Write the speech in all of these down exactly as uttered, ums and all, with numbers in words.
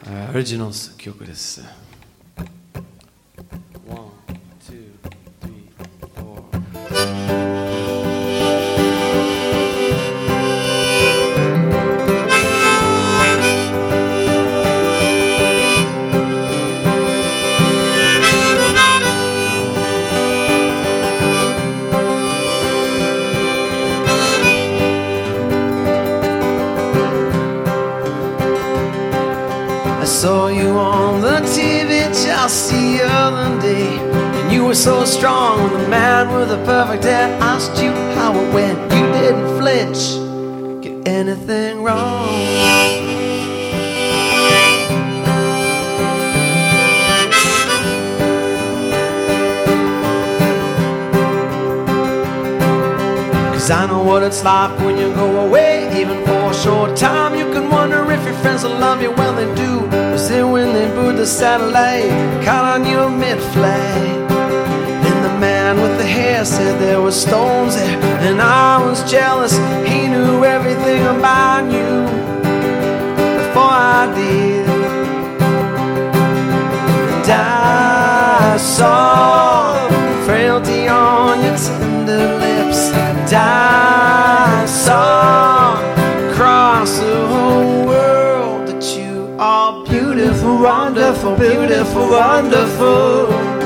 オリジナル曲です。 I saw you on the T V just the other day, and you were so strong when the man with the perfect hair asked you how it went. You didn't flinch, get anything wrong. Cause I know what it's like when you go away, even for a short time. You can wonder if your friends will love you. Well, they do. Was there when they booed the satellite, caught on your mid-flight. And the man with the hair said there were stones there, and I was jealous. He knew everything about you before I did. And I saw frailty on your tender lips, and I saw across the whole world that you are beautiful, wonderful, beautiful, wonderful.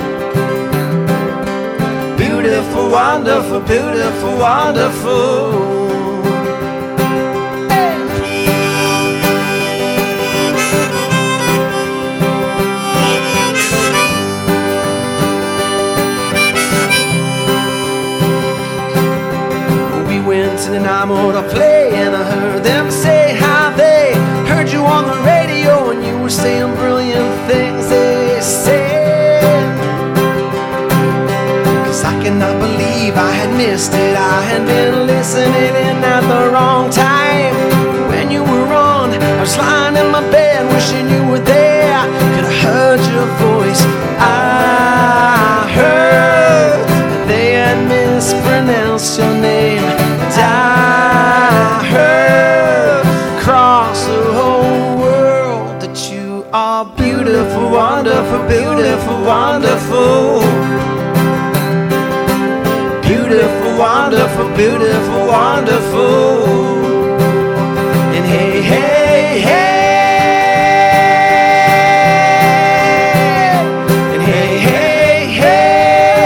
Beautiful, wonderful, beautiful, wonderful. To the Namo to play, and I heard them say how they heard you on the radio, and you were saying brilliant things they said. Cause I cannot believe I had missed it. I had been listening in at the wrong time. When you were on, I was lying in my bed wishing you were there. Could have heard your voice. I heard that they had mispronounced your name. I heard across the whole world that you are beautiful, wonderful, beautiful, wonderful. Beautiful, wonderful, beautiful, wonderful. And hey, hey, hey. And hey, hey, hey.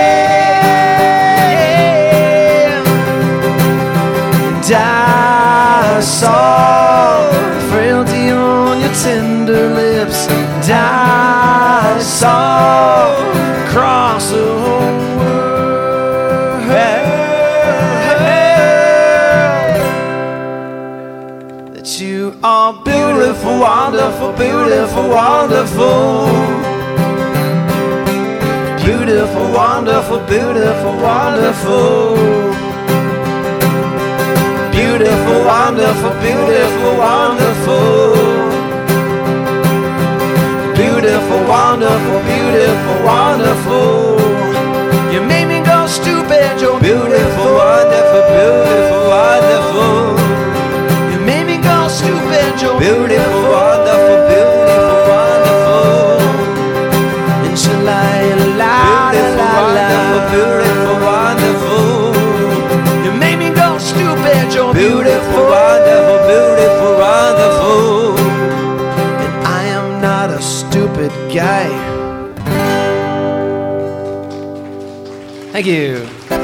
I saw frailty on your tender lips, and I saw across the whole world that you are beautiful, wonderful, beautiful, wonderful. Beautiful, wonderful, beautiful, wonderful. Beautiful, wonderful, beautiful, wonderful. Beautiful, wonderful, beautiful, wonderful. You made me go stupid, you're beautiful, wonderful, beautiful, wonderful. You made me go stupid, you're beautiful, wonderful, beautiful, wonderful. And shalai, la, la, la, beautiful, wonderful. You made me go stupid, you're beautiful, wonderful, beautiful, wonderful. And I am not a stupid guy. Thank you.